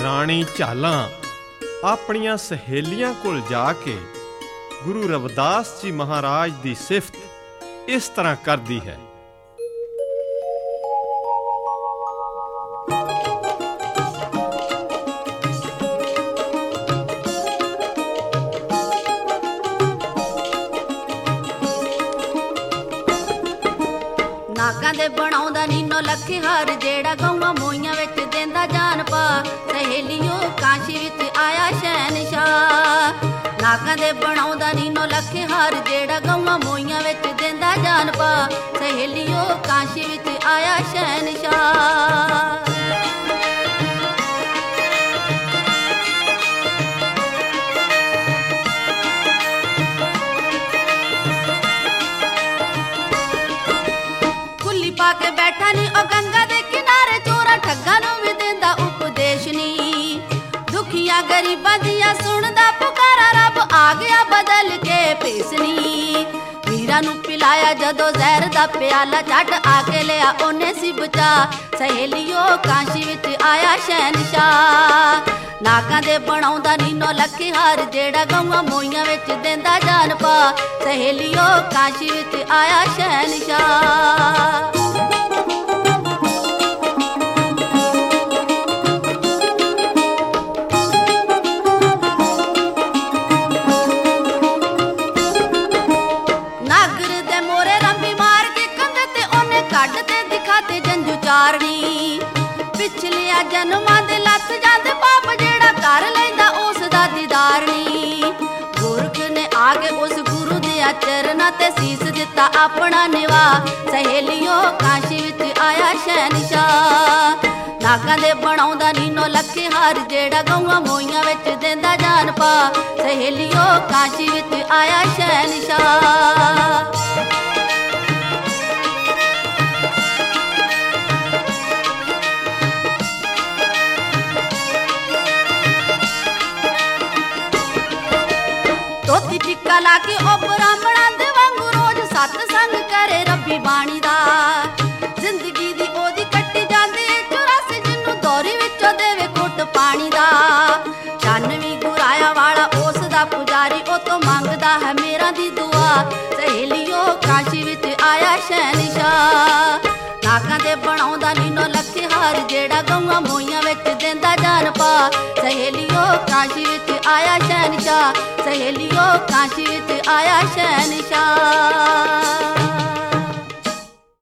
ਰਾਣੀ ਝਾਲਾਂ ਆਪਣੀਆਂ ਸਹੇਲੀਆਂ ਕੋਲ ਜਾ ਕੇ ਗੁਰੂ ਰਵਿਦਾਸ ਜੀ ਮਹਾਰਾਜ ਦੀ ਸਿਫਤ ਇਸ ਤਰ੍ਹਾਂ ਕਰਦੀ ਹੈ। ਨਾਗਾਂ ਦੇ ਬਣਾਉਂਦਾ ਨੀਨੋ ਲੱਖੇ ਹਾਰ, ਜਿਹੜਾ ਗਊਆਂ ਮੋਈਆਂ ਵਿੱਚ ਦਿੰਦਾ ਜਾਨ ਪਾ। ਸਹੇਲੀਓ ਕਾਸ਼ੀ ਵਿੱਚ ਆਇਆ ਸ਼ਹਿਨਸ਼ਾਹ। ਨਾਗਾਂ ਦੇ ਬਣਾਉਂਦਾ ਨੀਨੋ ਲੱਖੇ ਹਾਰ, ਜਿਹੜਾ ਗਊਆਂ ਮੋਈਆਂ ਵਿੱਚ ਦਿੰਦਾ ਜਾਨ ਪਾ। ਸਹੇਲੀਓ ਕਾਸ਼ੀ ਵਿੱਚ ਆਇਆ ਸ਼ਹਿਨਸ਼ਾਹ। ਪਾ ਕੇ ਬੈਠਾ ਨੀ ਉਹ ਗੰਗਾ ਦੇ ਕਿਨਾਰੇ, ਚੋਰਾਂ ਠੱਗਾਂ ਨੂੰ ਵੀ ਦਿੰਦਾ ਉਪਦੇਸ਼ ਨੀ। ਦੁਖੀਆਂ ਗਰੀਬਾਂ ਦੀਆਂ ਸੁਣਦਾ ਪੁਕਾਰਾ, ਰੱਬ ਆ ਗਿਆ ਬਦਲ ਕੇ ਭੇਸ ਨੀ। ਵੀਰਾਂ ਨੂੰ ਪਿਲਾਇਆ ਜਦੋਂ ਜ਼ਹਿਰ ਦਾ ਪਿਆਲਾ, ਛੱਡ ਆ ਕੇ ਲਿਆ ਉਹਨੇ ਸੀ ਬਚਾ। ਸਹੇਲੀਓ ਕਾਸ਼ੀ ਵਿੱਚ ਆਇਆ ਸ਼ਹਿਨਸ਼ਾਹ। ਨਾਗਾਂ ਦੇ ਬਣਾਉਂਦਾ ਨੀਨੋ ਲੱਖੇ ਹਾਰ, ਜਿਹੜਾ ਗਊਆਂ ਮੋਈਆਂ ਵਿੱਚ ਦਿੰਦਾ ਜਾਨ ਪਾ। ਸਹੇਲੀਓ ਕਾਸ਼ੀ ਵਿੱਚ ਆਇਆ ਸ਼ਹਿਨਸ਼ਾਹ। ਕੱਢ ਤੇ ਦਿਖਾ ਤੇ ਜੰਝੂ ਚਾਰਨੀ, ਪਿਛਲੀਆਂ ਜਨਮਾਂ ਦੇ ਲੱਥ ਜਾਂਦੇ ਪਾਪ, ਜਿਹੜਾ ਕਰ ਲੈਂਦਾ ਉਸ ਦਾ ਦੀਦਾਰ ਨੀ। ਗੁਰਖ ਨੇ ਆ ਕੇ ਉਸ ਗੁਰੂ ਦੇ ਚਰਨਾਂ ਤੇ ਸੀਸ ਦਿੱਤਾ ਆਪਣਾ ਨਿਵਾਹ। ਸਹੇਲੀਓ ਕਾਸ਼ੀ ਵਿੱਚ ਆਇਆ ਸ਼ਹਿਨਸ਼ਾਹ। ਨਾਗਾਂ ਦੇ ਬਣਾਉਂਦਾ ਨੀਨੋ ਲੱਖੇ ਹਾਰ, ਜਿਹੜਾ ਗਊਆਂ ਮੋਈਆਂ ਵਿੱਚ ਦਿੰਦਾ ਜਾਨ ਪਾ। ਸਹੇਲੀਓ ਕਾਸ਼ੀ ਵਿੱਚ ਆਇਆ ਸ਼ਹਿਨਸ਼ਾਹ। ਧੋਤੀ ਟਿੱਕਾ ਲਾ ਕੇ ਉਹ ਬ੍ਰਾਹਮਣਾਂ ਦੇ ਵਾਂਗੂ ਰੋਜ਼ ਸਤਸੰਗ ਕਰੇ ਰੱਬੀ ਬਾਣੀ ਦਾ। ਜ਼ਿੰਦਗੀ ਦੀ ਉਹਦੀ ਕੱਟੀ ਜਾਂਦੀ 84, ਜਿਹਨੂੰ ਦੌਰੀ ਵਿੱਚੋਂ ਦੇਵੇ ਘੁੱਟ ਪਾਣੀ ਦਾ। 96 ਗੁਰਾਇਆ ਵਾਲਾ ਉਸ ਦਾ ਪੁਜਾਰੀ, ਉਹ ਤੋਂ ਮੰਗਦਾ ਹੈ ਮੇਰਾ ਦੀ ਦੁਆ। ਸਹੇਲੀਓ ਕਾਸ਼ੀ ਵਿੱਚ ਆਇਆ ਸ਼ਹਿਨਸ਼ਾਹ। ਨਾਗਾਂ ਦੇ ਬਣਾਉਂਦਾ ਨੀਨੋ ਲੱਖੇ ਹਾਰ, ਜਿਹੜਾ ਗਊਆਂ ਮੋਈਆਂ ਵਿੱਚ ਦਿੰਦਾ ਜਾਨ ਪਾ। ਸਹੇਲੀਓ ਕਾਸ਼ੀ ਵਿੱਚ ਆਇਆ ਸ਼ਹਿਨਸ਼ਾਹ। ਸਹੇਲੀਓ ਕਾਸ਼ੀ ਵਿੱਚ ਆਇਆ ਸ਼ਹਿਨਸ਼ਾਹ।